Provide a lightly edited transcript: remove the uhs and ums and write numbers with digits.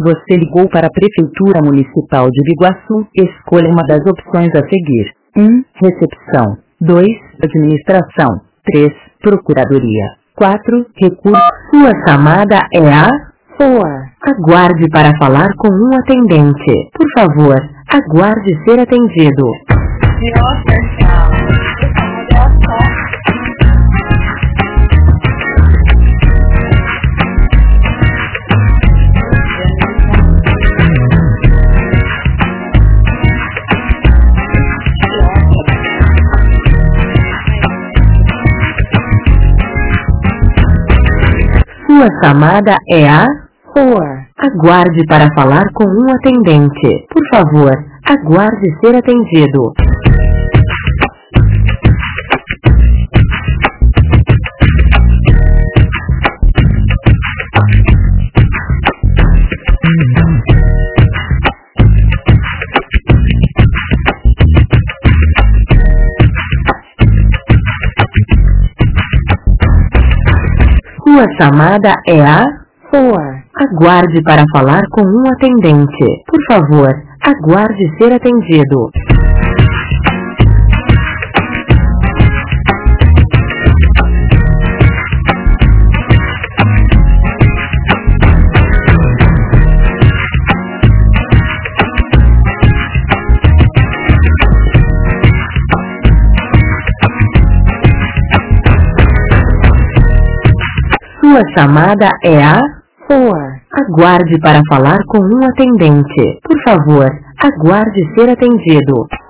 Você ligou para a Prefeitura Municipal de Biguaçu. Escolha uma das opções a seguir. 1. Recepção. 2. Administração. 3. Procuradoria. 4. Recursos. Sua chamada é a 4. Aguarde para falar com um atendente. Por favor, aguarde ser atendido. Sua chamada é a 4. Aguarde para falar com um atendente. Por favor, aguarde ser atendido. Sua chamada é a 4. Aguarde para falar com um atendente. Por favor, aguarde ser atendido. Sua chamada é a 4. Aguarde para falar com um atendente. Por favor, aguarde ser atendido.